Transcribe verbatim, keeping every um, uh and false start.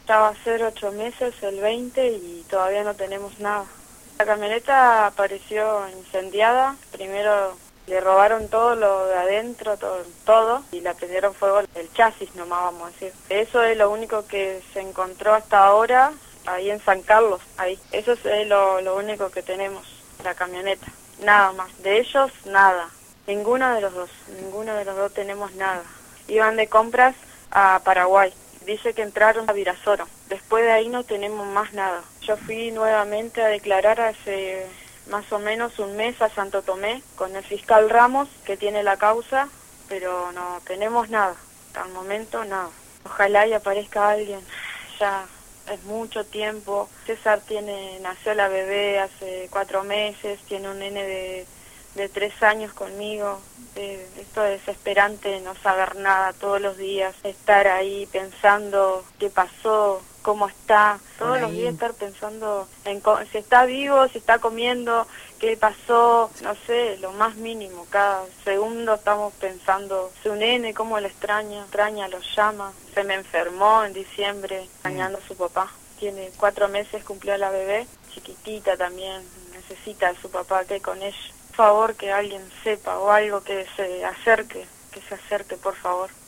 Ya va a ser ocho meses, el veinte, y todavía no tenemos nada. La camioneta apareció incendiada. Primero le robaron todo lo de adentro, todo, todo, y le prendieron fuego el chasis nomás, vamos a decir. Eso es lo único que se encontró hasta ahora, ahí en San Carlos, ahí. Eso es lo, lo único que tenemos, la camioneta. Nada más. De ellos, nada. Ninguno de los dos, ninguno de los dos tenemos nada. Iban de compras a Paraguay. Dice que entraron a Virasoro. Después de ahí no tenemos más nada. Yo fui nuevamente a declarar hace más o menos un mes a Santo Tomé con el fiscal Ramos, que tiene la causa, pero no tenemos nada. Hasta el momento nada. Ojalá y aparezca alguien. Ya es mucho tiempo. César tiene, nació la bebé hace cuatro meses, tiene un nene de, de tres años conmigo. Eh, esto es desesperante, no saber nada todos los días, estar ahí pensando qué pasó, cómo está, todos los días estar pensando en si está vivo, si está comiendo, qué pasó, no sé, lo más mínimo. Cada segundo estamos pensando, su nene, cómo le extraña, extraña, lo llama. Se me enfermó en diciembre, extrañando a su papá. Tiene cuatro meses, cumplió la bebé, chiquitita también, necesita a su papá que con ella. Por favor, que alguien sepa o algo, que se acerque, que se acerque, por favor.